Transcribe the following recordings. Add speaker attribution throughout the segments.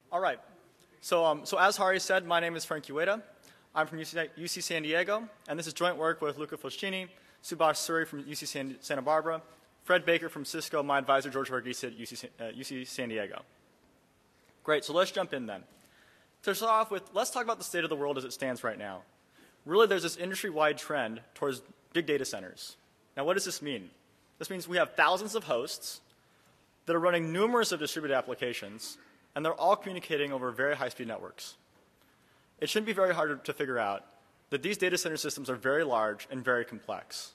Speaker 1: All right. So as Hari said, my name is Frank Ueda. I'm from UC San Diego, and this is joint work with Luca Foschini, Subhash Suri from UC Santa Barbara, Fred Baker from Cisco, my advisor George Varghese at UC San Diego. Great, so let's jump in then. To start off with, let's talk about the state of the world as it stands right now. Really, there's this industry-wide trend towards big data centers. Now, what does this mean? This means we have thousands of hosts that are running numerous of distributed applications, and they're all communicating over very high-speed networks. It shouldn't be very hard to figure out that these data center systems are very large and very complex.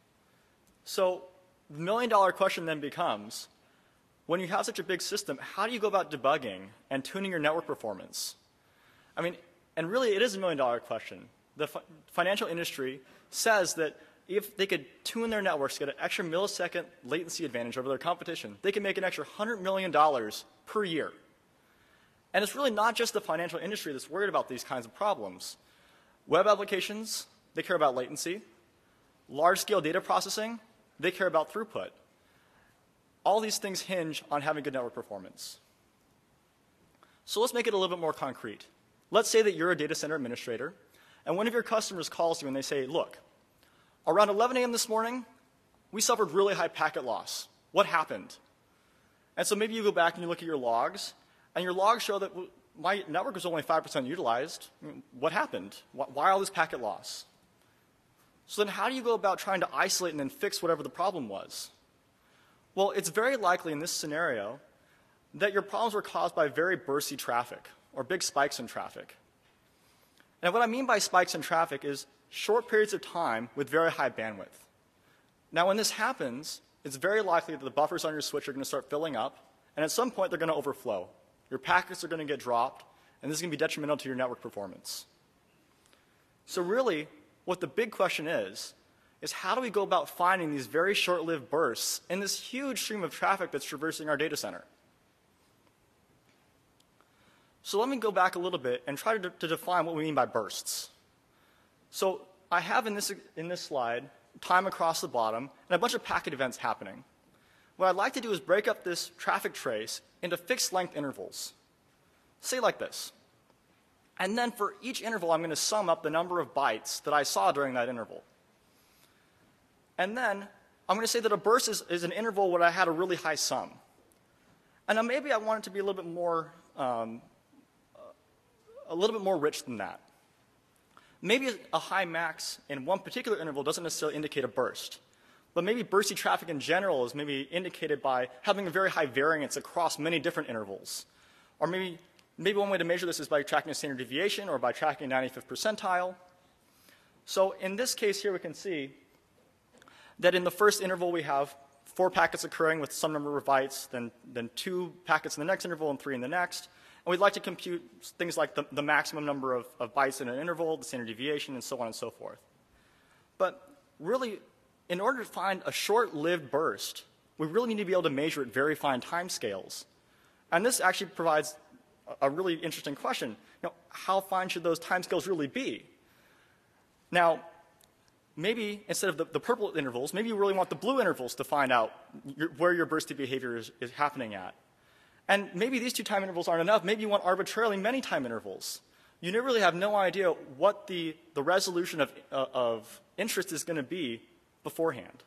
Speaker 1: So the million-dollar question then becomes, when you have such a big system, how do you go about debugging and tuning your network performance? I mean, and really it is a million-dollar question. The financial industry says that if they could tune their networks, get an extra millisecond latency advantage over their competition, they can make an extra $100 million per year. And it's really not just the financial industry that's worried about these kinds of problems. Web applications, they care about latency. Large-scale data processing, they care about throughput. All these things hinge on having good network performance. So let's make it a little bit more concrete. Let's say that you're a data center administrator, and one of your customers calls you and they say, look, around 11 a.m. this morning, we suffered really high packet loss. What happened? And so maybe you go back and you look at your logs, and your logs show that my network was only 5% utilized. I mean, what happened? Why all this packet loss? So then how do you go about trying to isolate and then fix whatever the problem was? Well, it's very likely in this scenario that your problems were caused by very bursty traffic or big spikes in traffic. And what I mean by spikes in traffic is short periods of time with very high bandwidth. Now, when this happens, it's very likely that the buffers on your switch are going to start filling up, and at some point they're going to overflow. Your packets are going to get dropped, and this is going to be detrimental to your network performance. So really, what the big question is how do we go about finding these very short-lived bursts in this huge stream of traffic that's traversing our data center? So let me go back a little bit and try to define what we mean by bursts. So I have in this slide time across the bottom and a bunch of packet events happening. What I'd like to do is break up this traffic trace into fixed length intervals. Say like this. And then for each interval, I'm going to sum up the number of bytes that I saw during that interval. And then I'm going to say that a burst is an interval where I had a really high sum. And now maybe I want it to be a little bit more rich than that. Maybe a high max in one particular interval doesn't necessarily indicate a burst. But maybe bursty traffic in general is maybe indicated by having a very high variance across many different intervals. Or maybe one way to measure this is by tracking a standard deviation or by tracking a 95th percentile. So in this case here we can see that in the first interval we have 4 packets occurring with some number of bytes, then 2 packets in the next interval and 3 in the next. And we'd like to compute things like the maximum number of bytes in an interval, the standard deviation, and so on and so forth. But really, in order to find a short-lived burst, we really need to be able to measure at very fine timescales. And this actually provides a really interesting question. How fine should those timescales really be? Now, maybe instead of the purple intervals, maybe you really want the blue intervals to find out where your bursty behavior is happening at. And maybe these 2 time intervals aren't enough. Maybe you want arbitrarily many time intervals. You really have no idea what the resolution of interest is going to be beforehand.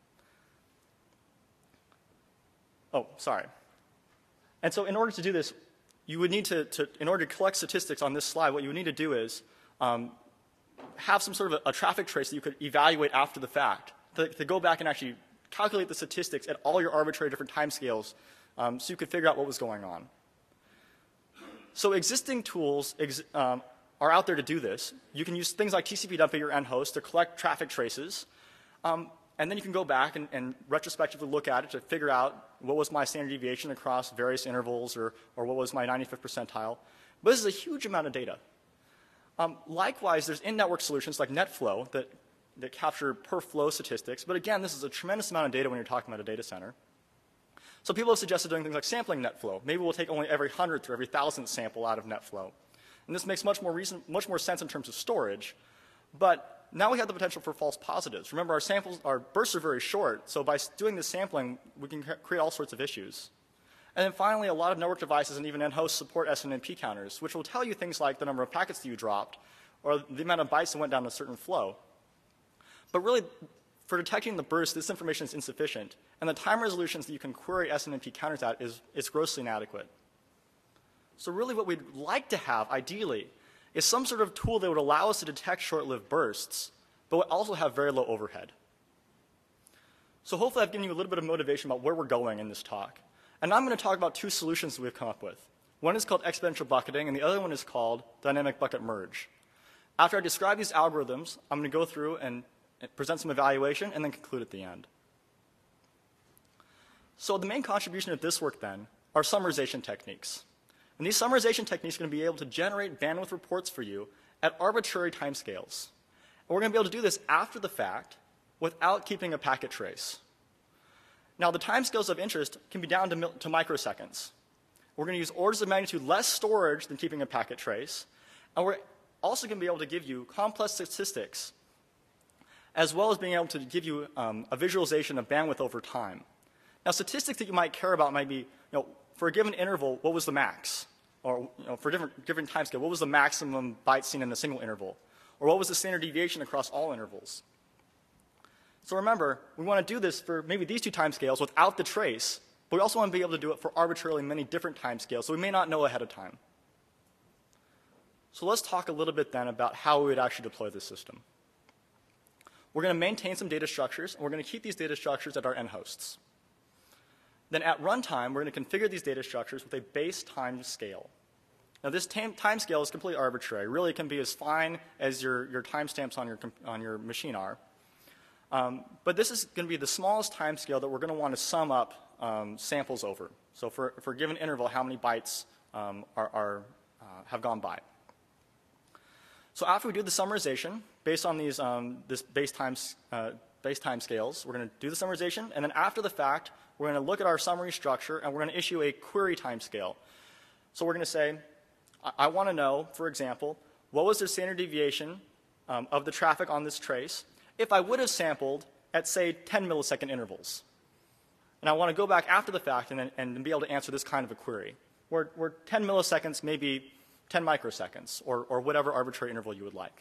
Speaker 1: Oh, sorry. And so in order to do this, you would need to in order to collect statistics on this slide, what you would need to do is have some sort of a traffic trace that you could evaluate after the fact, to go back and actually calculate the statistics at all your arbitrary different timescales so you could figure out what was going on. So existing tools are out there to do this. You can use things like TCP dump at your end host to collect traffic traces. And then you can go back and retrospectively look at it to figure out what was my standard deviation across various intervals or what was my 95th percentile. But this is a huge amount of data. Likewise, there's in-network solutions like NetFlow that capture per flow statistics. But again, this is a tremendous amount of data when you're talking about a data center. So people have suggested doing things like sampling NetFlow. Maybe we'll take only every 100th or every 1,000th sample out of NetFlow. And this makes much more sense in terms of storage. But now we have the potential for false positives. Remember, our bursts are very short, so by doing this sampling, we can create all sorts of issues. And then finally, a lot of network devices and even end-hosts support SNMP counters, which will tell you things like the number of packets that you dropped or the amount of bytes that went down a certain flow. But really, for detecting the burst, this information is insufficient, and the time resolutions that you can query SNMP counters at is grossly inadequate. So really what we'd like to have, ideally, is some sort of tool that would allow us to detect short-lived bursts, but would also have very low overhead. So hopefully I've given you a little bit of motivation about where we're going in this talk. And now I'm going to talk about two solutions that we've come up with. One is called exponential bucketing, and the other one is called dynamic bucket merge. After I describe these algorithms, I'm going to go through and present some evaluation and then conclude at the end. So the main contribution of this work, then, are summarization techniques. And these summarization techniques are going to be able to generate bandwidth reports for you at arbitrary timescales. And we're going to be able to do this after the fact without keeping a packet trace. Now, the timescales of interest can be down to microseconds. We're going to use orders of magnitude less storage than keeping a packet trace. And we're also going to be able to give you complex statistics, as well as being able to give you a visualization of bandwidth over time. Now, statistics that you might care about might be, for a given interval, what was the max? Or for a different time scale, what was the maximum bytes seen in a single interval? Or what was the standard deviation across all intervals? So remember, we want to do this for maybe these two time scales without the trace, but we also want to be able to do it for arbitrarily many different time scales, so we may not know ahead of time. So let's talk a little bit then about how we would actually deploy this system. We're going to maintain some data structures, and we're going to keep these data structures at our end hosts. Then at runtime, we're going to configure these data structures with a base time scale. Now, this time scale is completely arbitrary. Really, it can be as fine as your timestamps on your machine are. But this is going to be the smallest time scale that we're going to want to sum up samples over. So for a given interval, how many bytes have gone by. So after we do the summarization, based on these this base time scales, we're going to do the summarization, and then after the fact, we're going to look at our summary structure, and we're going to issue a query timescale. So we're going to say, I want to know, for example, what was the standard deviation of the traffic on this trace if I would have sampled at, say, 10 millisecond intervals. And I want to go back after the fact and be able to answer this kind of a query, where 10 milliseconds may be 10 microseconds, or whatever arbitrary interval you would like.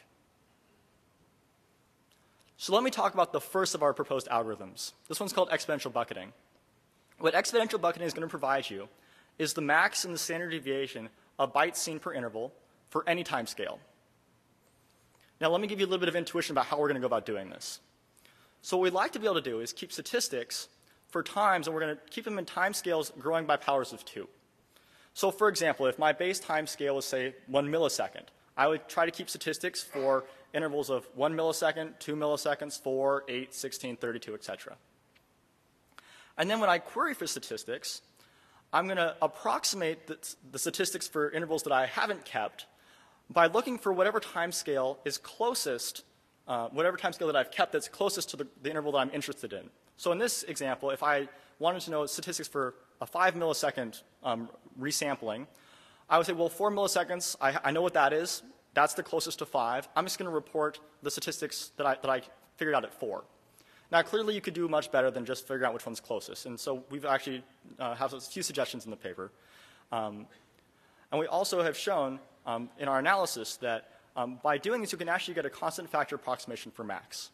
Speaker 1: So let me talk about the first of our proposed algorithms. This one's called exponential bucketing. What exponential bucketing is going to provide you is the max and the standard deviation of bytes seen per interval for any time scale. Now let me give you a little bit of intuition about how we're going to go about doing this. So what we'd like to be able to do is keep statistics for times, and we're going to keep them in time scales growing by powers of 2. So for example, if my base time scale is, say, 1 millisecond, I would try to keep statistics for intervals of 1 millisecond, 2 milliseconds, 4, 8, 16, 32, etc. And then when I query for statistics, I'm going to approximate the statistics for intervals that I haven't kept by looking for whatever time scale is closest, whatever time scale that I've kept that's closest to the interval that I'm interested in. So in this example, if I wanted to know statistics for a 5 millisecond resampling, I would say, well, 4 milliseconds, I know what that is. That's the closest to 5. I'm just going to report the statistics that I figured out at 4. Now, clearly, you could do much better than just figuring out which one's closest. And so we've actually have a few suggestions in the paper. And we also have shown in our analysis that by doing this, you can actually get a constant factor approximation for max.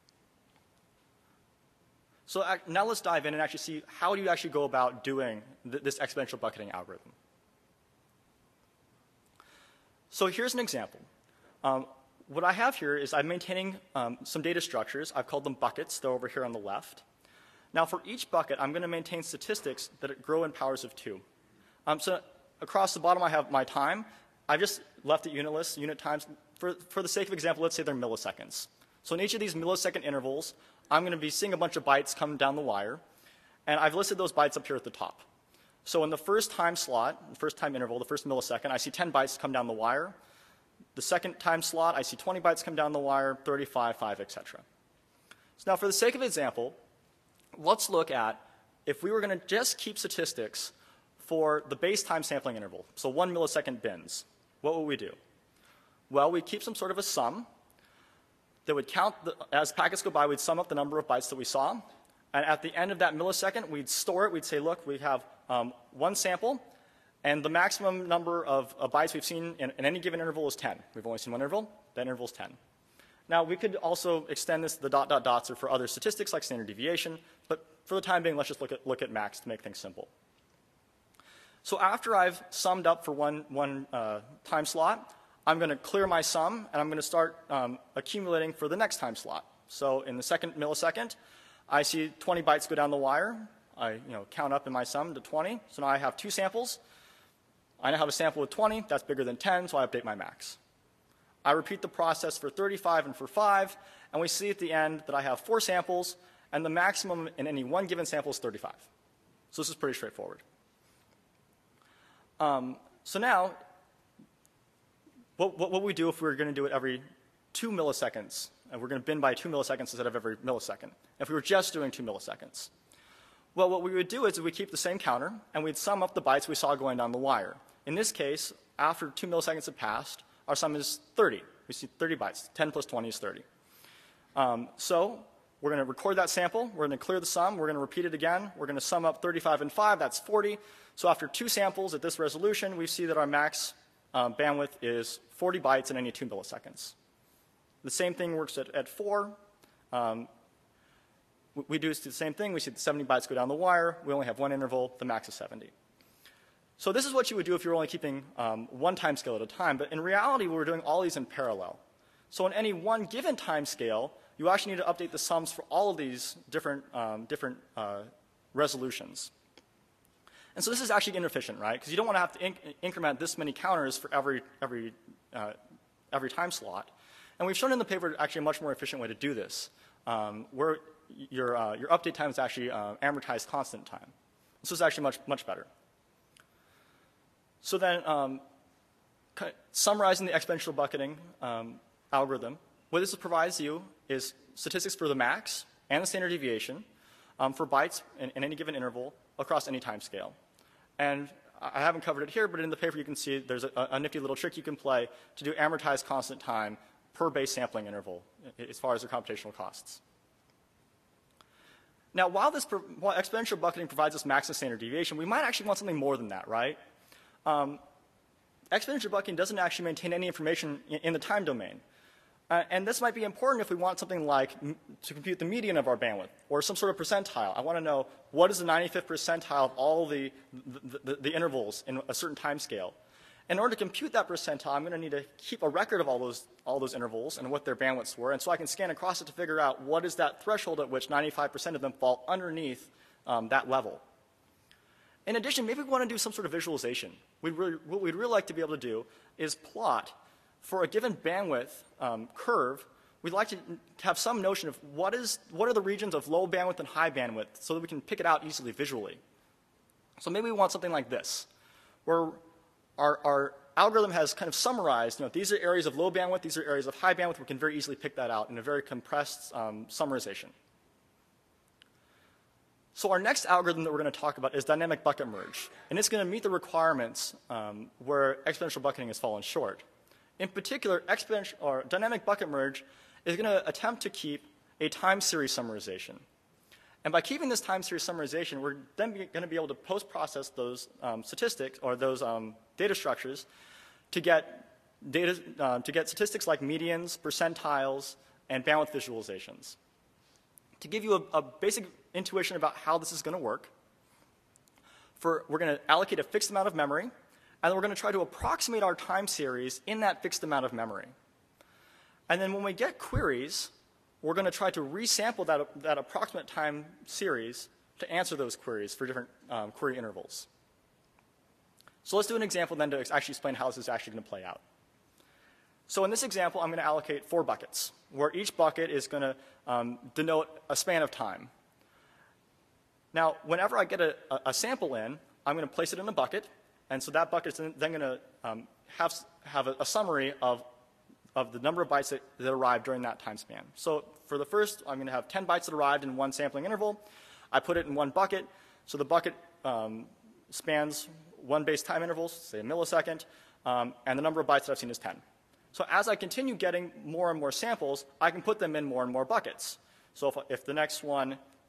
Speaker 1: So now let's dive in and actually see how do you actually go about doing this exponential bucketing algorithm. So here's an example. What I have here is I'm maintaining some data structures. I've called them buckets. They're over here on the left. Now for each bucket, I'm going to maintain statistics that grow in powers of 2. So across the bottom, I have my time. I've just left it unitless, unit times. For the sake of example, let's say they're milliseconds. So in each of these millisecond intervals, I'm going to be seeing a bunch of bytes come down the wire. And I've listed those bytes up here at the top. So in the first time slot, the first time interval, the first millisecond, I see 10 bytes come down the wire. The second time slot, I see 20 bytes come down the wire, 35, 5, etc. So now for the sake of example, let's look at if we were going to just keep statistics for the base time sampling interval, so 1 millisecond bins, what would we do? Well, we'd keep some sort of a sum that would count, as packets go by, we'd sum up the number of bytes that we saw, And at the end of that millisecond, we'd store it. We'd say, look, we have one sample, and the maximum number of bytes we've seen in any given interval is 10. We've only seen one interval. That interval is 10. Now, we could also extend this to the dot, dot, dots or for other statistics like standard deviation. But for the time being, let's just look at max to make things simple. So after I've summed up for one time slot, I'm going to clear my sum, and I'm going to start accumulating for the next time slot. So in the second millisecond, I see 20 bytes go down the wire. I count up in my sum to 20. So now I have 2 samples. I now have a sample with 20. That's bigger than 10, so I update my max. I repeat the process for 35 and for 5, and we see at the end that I have 4 samples, and the maximum in any one given sample is 35. So this is pretty straightforward. So now, what would we do if we were going to do it every 2 milliseconds? And we're going to bin by 2 milliseconds instead of every millisecond. If we were just doing 2 milliseconds. Well, what we would do is we keep the same counter, and we'd sum up the bytes we saw going down the wire. In this case, after 2 milliseconds have passed, our sum is 30. We see 30 bytes. 10 plus 20 is 30. So we're going to record that sample. We're going to clear the sum. We're going to repeat it again. We're going to sum up 35 and 5. That's 40. So after 2 samples at this resolution, we see that our max bandwidth is 40 bytes in any 2 milliseconds. The same thing works at 4. We do the same thing. We see the 70 bytes go down the wire. We only have one interval. The max is 70. So this is what you would do if you're only keeping one time scale at a time. But in reality, we're doing all these in parallel. So in any one given time scale, you actually need to update the sums for all of these different resolutions. And so this is actually inefficient, right? Because you don't want to have to increment this many counters for every time slot. And we've shown in the paper actually a much more efficient way to do this, where your update time is actually amortized constant time. This is actually much better. So then, summarizing the exponential bucketing algorithm, what this provides you is statistics for the max and the standard deviation for bytes in any given interval across any time scale. And I haven't covered it here, but in the paper you can see there's a nifty little trick you can play to do amortized constant time per base sampling interval as far as their computational costs. Now, while exponential bucketing provides us max and standard deviation, we might actually want something more than that, right? Exponential bucketing doesn't actually maintain any information in the time domain. And this might be important if we want something like to compute the median of our bandwidth or some sort of percentile. I want to know what is the 95th percentile of all the intervals in a certain time scale. In order to compute that percentile, I'm going to need to keep a record of all those intervals and what their bandwidths were, and so I can scan across it to figure out what is that threshold at which 95% of them fall underneath that level. In addition, maybe we want to do some sort of visualization. What we'd really like to be able to do is plot for a given bandwidth curve. We'd like to have some notion of what are the regions of low bandwidth and high bandwidth so that we can pick it out easily visually. So maybe we want something like this, where our algorithm has kind of summarized, these are areas of low bandwidth, these are areas of high bandwidth. We can very easily pick that out in a very compressed summarization. So our next algorithm that we're going to talk about is dynamic bucket merge. And it's going to meet the requirements where exponential bucketing has fallen short. In particular, dynamic bucket merge is going to attempt to keep a time series summarization. And by keeping this time series summarization, we're then going to be able to post-process those statistics or those data structures to get statistics like medians, percentiles, and bandwidth visualizations. To give you a basic intuition about how this is going to work, we're going to allocate a fixed amount of memory, and we're going to try to approximate our time series in that fixed amount of memory. And then when we get queries, we're going to try to resample that approximate time series to answer those queries for different query intervals. So let's do an example then to actually explain how this is actually going to play out. So in this example, I'm going to allocate 4 buckets, where each bucket is going to denote a span of time. Now, whenever I get a sample in, I'm going to place it in a bucket, and so that bucket is then going to have a summary of the number of bytes that arrived during that time span. So for the first, I'm going to have 10 bytes that arrived in one sampling interval. I put it in one bucket, so the bucket spans one base time interval, say a millisecond, and the number of bytes that I've seen is 10. So as I continue getting more and more samples, I can put them in more and more buckets. So if the next one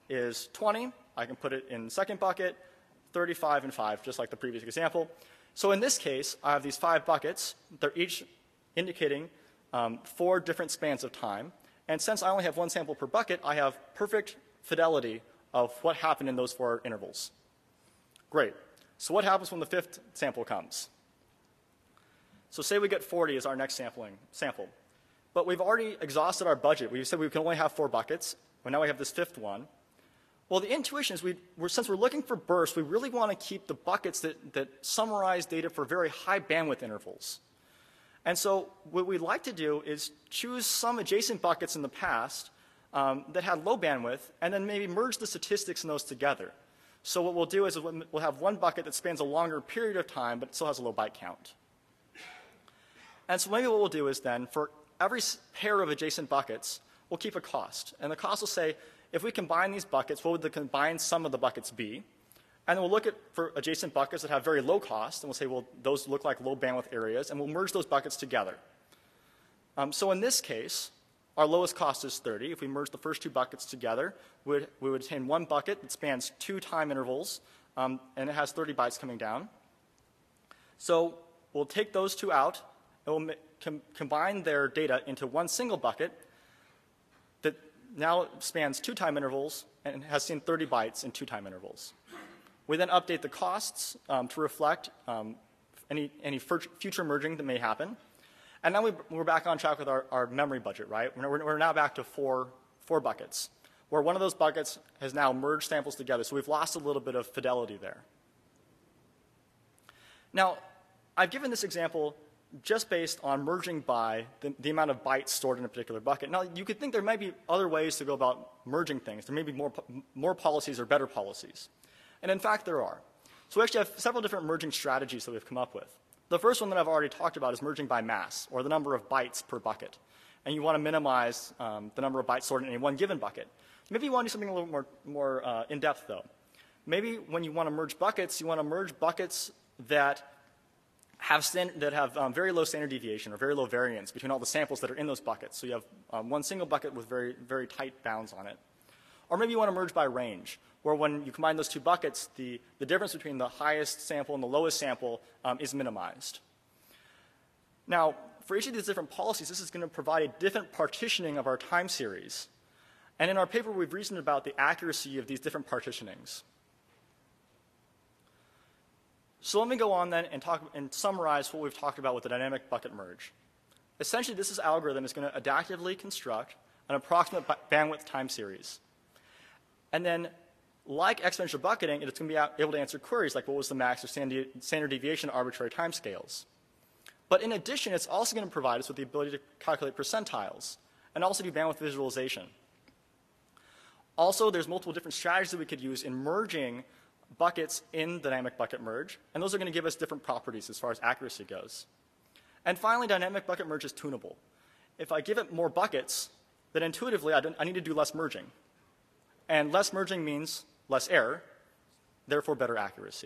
Speaker 1: is 20. I can put it in the second bucket, 35 and 5, just like the previous example. So in this case, I have these 5 buckets. They're each indicating 4 different spans of time. And since I only have 1 sample per bucket, I have perfect fidelity of what happened in those 4 intervals. Great. So what happens when the 5th sample comes? So say we get 40 as our next sample. But we've already exhausted our budget. We said we can only have 4 buckets. Well, now we have this 5th one. Well, the intuition is since we're looking for bursts, we really want to keep the buckets that summarize data for very high bandwidth intervals. And so what we'd like to do is choose some adjacent buckets in the past that had low bandwidth, and then maybe merge the statistics in those together. So what we'll do is we'll have one bucket that spans a longer period of time, but it still has a low byte count. And so maybe what we'll do is then, for every pair of adjacent buckets, we'll keep a cost. And the cost will say, if we combine these buckets, what would the combined sum of the buckets be? And then we'll look for adjacent buckets that have very low cost, and we'll say, well, those look like low bandwidth areas, and we'll merge those buckets together. So in this case, our lowest cost is 30. If we merge the first 2 buckets together, we would obtain one bucket that spans 2 time intervals, and it has 30 bytes coming down. So we'll take those 2 out, and we'll combine their data into one single bucket that now spans 2 time intervals and has seen 30 bytes in 2 time intervals. We then update the costs to reflect any future merging that may happen. And now we're back on track with our memory budget, right? We're now back to four buckets, where one of those buckets has now merged samples together. So we've lost a little bit of fidelity there. Now, I've given this example just based on merging by the amount of bytes stored in a particular bucket. Now, you could think there might be other ways to go about merging things. There may be more policies or better policies. And in fact, there are. So we actually have several different merging strategies that we've come up with. The first one that I've already talked about is merging by mass, or the number of bytes per bucket. And you want to minimize the number of bytes stored in any one given bucket. Maybe you want to do something a little more in-depth, though. Maybe when you want to merge buckets, you want to merge buckets that have very low standard deviation or very low variance between all the samples that are in those buckets. So you have one single bucket with very, very tight bounds on it. Or maybe you want to merge by range, where when you combine those 2 buckets, the difference between the highest sample and the lowest sample is minimized. Now, for each of these different policies, this is going to provide a different partitioning of our time series. And in our paper, we've reasoned about the accuracy of these different partitionings. So let me go on then and summarize what we've talked about with the dynamic bucket merge. Essentially, this algorithm is going to adaptively construct an approximate bandwidth time series. And then, like exponential bucketing, it's going to be able to answer queries like what was the max or standard deviation arbitrary timescales. But in addition, it's also going to provide us with the ability to calculate percentiles and also do bandwidth visualization. Also, there's multiple different strategies that we could use in merging buckets in dynamic bucket merge, and those are going to give us different properties as far as accuracy goes. And finally, dynamic bucket merge is tunable. If I give it more buckets, then intuitively I need to do less merging. And less merging means less error, therefore better accuracy.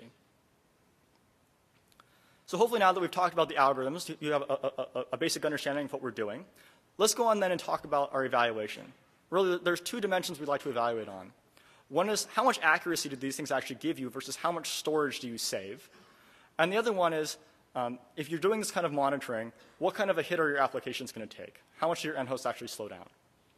Speaker 1: So hopefully now that we've talked about the algorithms, you have a basic understanding of what we're doing. Let's go on then and talk about our evaluation. Really, there's 2 dimensions we'd like to evaluate on. One is how much accuracy do these things actually give you versus how much storage do you save? And the other one is, if you're doing this kind of monitoring, what kind of a hit are your applications going to take? How much do your end hosts actually slow down?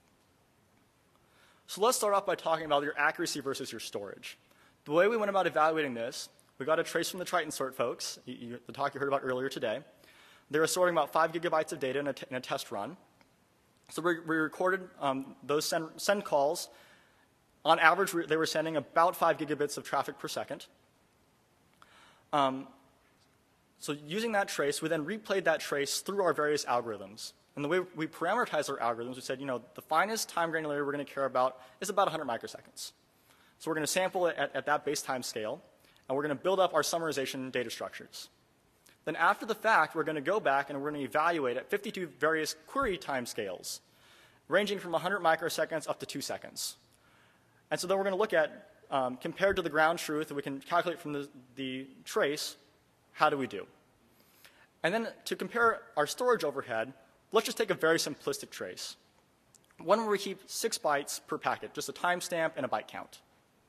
Speaker 1: So let's start off by talking about your accuracy versus your storage. The way we went about evaluating this, we got a trace from the Triton sort folks, the talk you heard about earlier today. They were sorting about 5 gigabytes of data in a test run. So we recorded those send calls. On average, they were sending about 5 gigabits of traffic per second. So using that trace, we then replayed that trace through our various algorithms. And the way we parameterized our algorithms, we said, the finest time granularity we're going to care about is about 100 microseconds. So we're going to sample it at that base time scale, and we're going to build up our summarization data structures. Then after the fact, we're going to go back and we're going to evaluate at 52 various query time scales, ranging from 100 microseconds up to 2 seconds. And so then we're going to look at, compared to the ground truth that we can calculate from the trace, how do we do? And then to compare our storage overhead, let's just take a very simplistic trace. one where we keep 6 bytes per packet, just a timestamp and a byte count.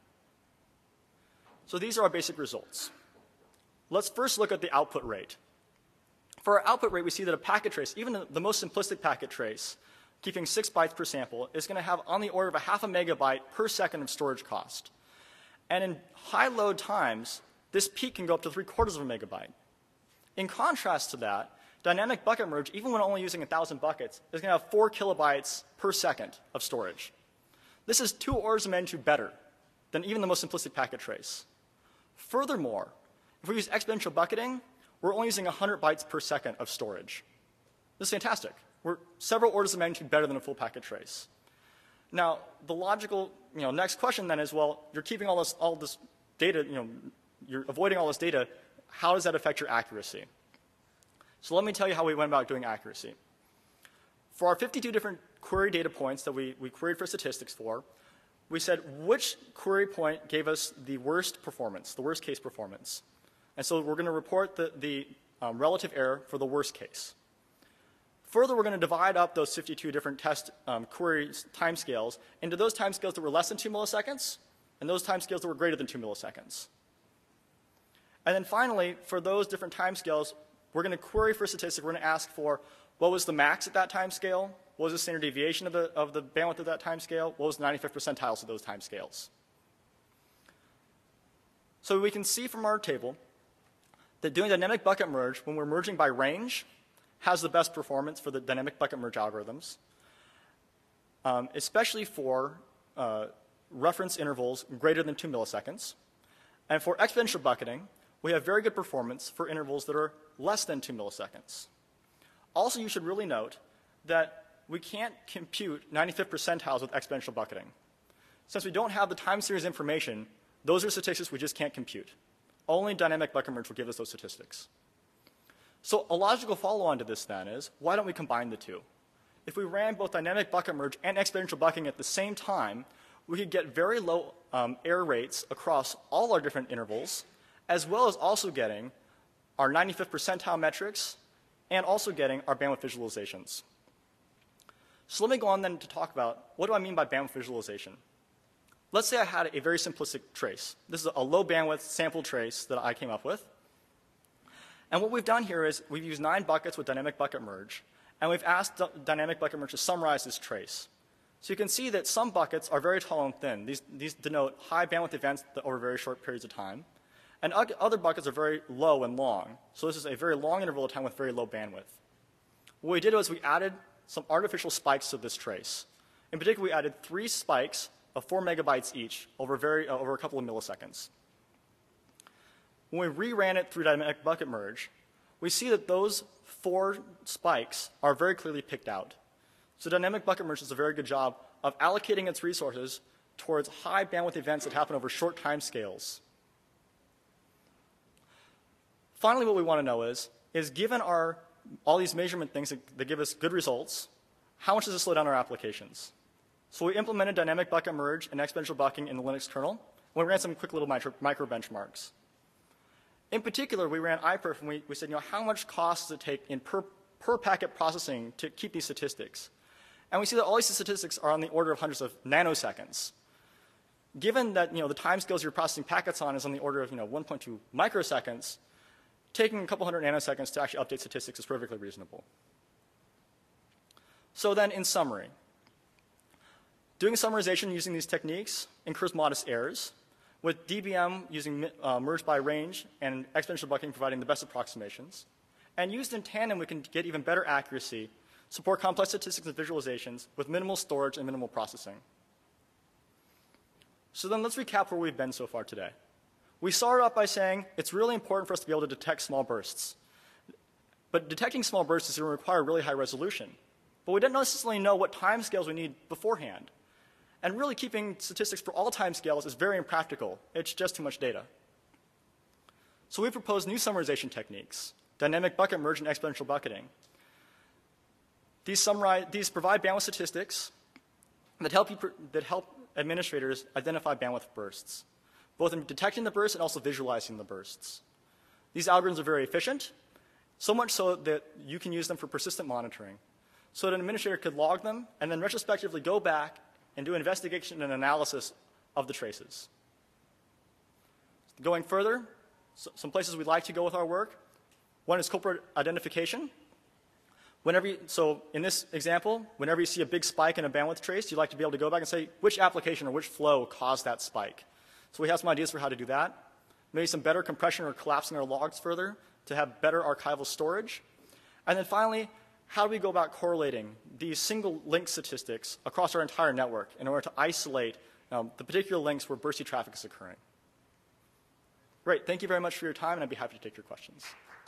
Speaker 1: So these are our basic results. Let's first look at the output rate. For our output rate, we see that a packet trace, even the most simplistic packet trace, keeping 6 bytes per sample, is going to have on the order of a half a megabyte per second of storage cost. And in high load times, this peak can go up to 3/4 of a megabyte. In contrast to that, dynamic bucket merge, even when only using 1,000 buckets, is going to have 4 kilobytes per second of storage. This is 2 orders of magnitude better than even the most simplistic packet trace. Furthermore, if we use exponential bucketing, we're only using 100 bytes per second of storage. This is fantastic. We're several orders of magnitude better than a full packet trace. Now, the logical next question then is, well, you're keeping all this data, you're avoiding all this data. How does that affect your accuracy? So let me tell you how we went about doing accuracy. For our 52 different query data points that we queried for statistics for, we said which query point gave us the worst performance, the worst case performance. And so we're going to report the relative error for the worst case. Further, we're going to divide up those 52 different test query timescales into those timescales that were less than 2 milliseconds and those timescales that were greater than 2 milliseconds. And then finally, for those different timescales, we're going to query for statistics. We're going to ask for what was the max at that timescale, what was the standard deviation of the bandwidth of that timescale, what was the 95th percentiles of those timescales. So we can see from our table that doing dynamic bucket merge when we're merging by range has the best performance for the dynamic bucket merge algorithms, especially for reference intervals greater than 2 milliseconds. And for exponential bucketing, we have very good performance for intervals that are less than 2 milliseconds. Also, you should really note that we can't compute 95th percentiles with exponential bucketing. Since we don't have the time series information, those are statistics we just can't compute. Only dynamic bucket merge will give us those statistics. So a logical follow-on to this then is, why don't we combine the two? If we ran both dynamic bucket merge and exponential bucketing at the same time, we could get very low error rates across all our different intervals, as well as also getting our 95th percentile metrics and also getting our bandwidth visualizations. So let me go on then to talk about what do I mean by bandwidth visualization. Let's say I had a very simplistic trace. This is a low bandwidth sample trace that I came up with. And what we've done here is we've used 9 buckets with dynamic bucket merge, and we've asked dynamic bucket merge to summarize this trace. So you can see that some buckets are very tall and thin. These denote high bandwidth events over very short periods of time. And other buckets are very low and long. So this is a very long interval of time with very low bandwidth. What we did was we added some artificial spikes to this trace. In particular, we added 3 spikes of 4 megabytes each over a couple of milliseconds. When we reran it through dynamic bucket merge, we see that those 4 spikes are very clearly picked out. So dynamic bucket merge does a very good job of allocating its resources towards high bandwidth events that happen over short time scales. Finally, what we want to know is given all these measurement things that give us good results, how much does this slow down our applications? So we implemented dynamic bucket merge and exponential bucketing in the Linux kernel, and we ran some quick little micro benchmarks. In particular, we ran iPerf, and we said, how much cost does it take in per packet processing to keep these statistics? And we see that all these statistics are on the order of hundreds of nanoseconds. Given that the time scales you're processing packets on is on the order of 1.2 microseconds, taking a couple hundred nanoseconds to actually update statistics is perfectly reasonable. So then, in summary, doing summarization using these techniques incurs modest errors, with DBM using merge by range and exponential bucketing providing the best approximations. And used in tandem, we can get even better accuracy, support complex statistics and visualizations with minimal storage and minimal processing. So then let's recap where we've been so far today. We started off by saying it's really important for us to be able to detect small bursts. But detecting small bursts is going to require really high resolution. But we didn't necessarily know what time scales we need beforehand. And really keeping statistics for all time scales is very impractical. It's just too much data. So we proposed new summarization techniques, dynamic bucket merge and exponential bucketing. These provide bandwidth statistics that help administrators identify bandwidth bursts, both in detecting the bursts and also visualizing the bursts. These algorithms are very efficient, so much so that you can use them for persistent monitoring. so that an administrator could log them and then retrospectively go back and do investigation and analysis of the traces. Going further, some places we'd like to go with our work. One is culprit identification. So in this example, whenever you see a big spike in a bandwidth trace, you'd like to be able to go back and say which application or which flow caused that spike. So we have some ideas for how to do that. Maybe some better compression or collapsing our logs further to have better archival storage. And then finally, how do we go about correlating these single link statistics across our entire network in order to isolate the particular links where bursty traffic is occurring? Great. Thank you very much for your time, and I'd be happy to take your questions.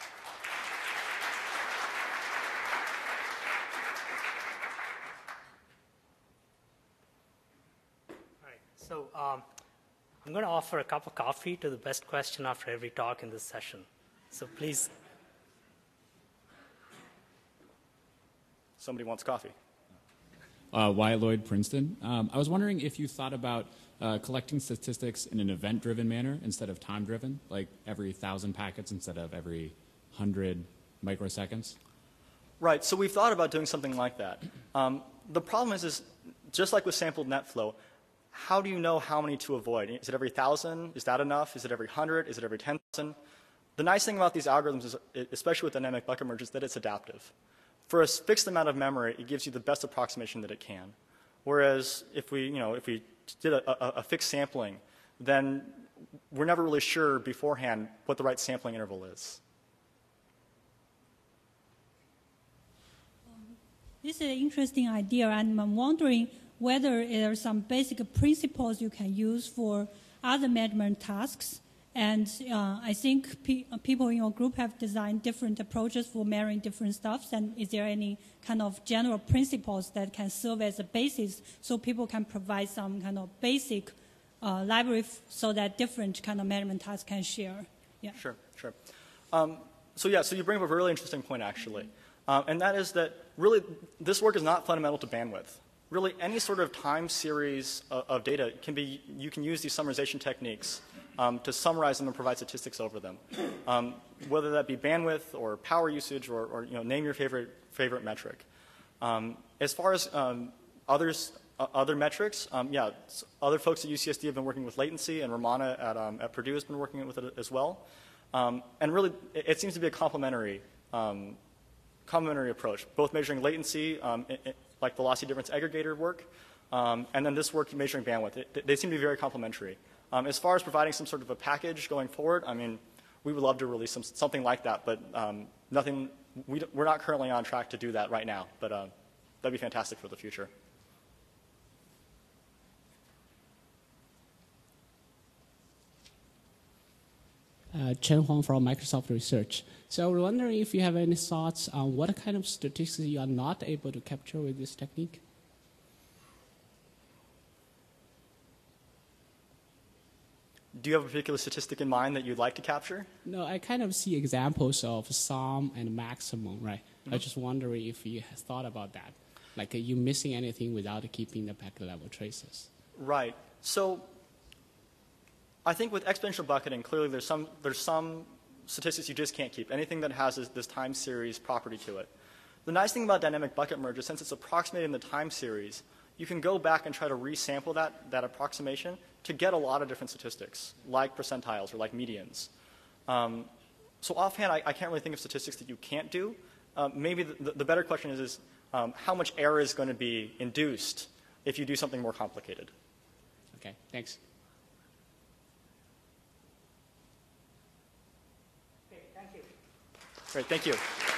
Speaker 2: All right. So I'm going to offer a cup of coffee to the best question after every talk in this session. So please.
Speaker 1: Somebody wants coffee.
Speaker 3: Wyatt Lloyd, Princeton. I was wondering if you thought about collecting statistics in an event-driven manner instead of time-driven, like every 1,000 packets instead of every 100 microseconds.
Speaker 1: Right. So we've thought about doing something like that. The problem is just like with sampled net flow, how do you know how many to avoid? Is it every 1,000? Is that enough? Is it every 100? Is it every 10,000? The nice thing about these algorithms, is, especially with dynamic bucket merge, is that it's adaptive. For a fixed amount of memory, it gives you the best approximation that it can. Whereas if we did a fixed sampling, then we're never really sure beforehand what the right sampling interval is.
Speaker 4: This is an interesting idea, and I'm wondering whether there are some basic principles you can use for other measurement tasks. And I think people in your group have designed different approaches for measuring different stuffs. And is there any kind of general principles that can serve as a basis so people can provide some kind of basic library so that different kind of measurement tasks can share? Yeah.
Speaker 1: Sure. So you bring up a really interesting point, actually. And that is that really this work is not fundamental to bandwidth. Really, any sort of time series of data you can use these summarization techniques to summarize them and provide statistics over them, whether that be bandwidth or power usage or name your favorite metric. As far as other metrics, other folks at UCSD have been working with latency, and Ramana at Purdue has been working with it as well. And really, it seems to be a complementary approach, both measuring latency, like velocity difference aggregator work, and then this work measuring bandwidth. They seem to be very complementary. As far as providing some sort of a package going forward, I mean, we would love to release something like that, but we're not currently on track to do that right now, but that'd be fantastic for the future.
Speaker 5: Chen Huang from Microsoft Research. So we're wondering if you have any thoughts on what kind of statistics you are not able to capture with this technique?
Speaker 1: Do you have a particular statistic in mind that you'd like to capture?
Speaker 5: No, I kind of see examples of sum and maximum, right?
Speaker 1: Mm-hmm.
Speaker 5: I just wondering if you have thought about that. Like, are you missing anything without keeping the packet level traces?
Speaker 1: Right. So I think with exponential bucketing, clearly there's some statistics you just can't keep. Anything that has this time series property to it. The nice thing about dynamic bucket merge is since it's approximating the time series, you can go back and try to resample that approximation to get a lot of different statistics, like percentiles or like medians. So offhand, I can't really think of statistics that you can't do. Maybe the better question is how much error is going to be induced if you do something more complicated.
Speaker 5: Okay, thanks.
Speaker 2: Okay, thank you.
Speaker 1: Great, thank you.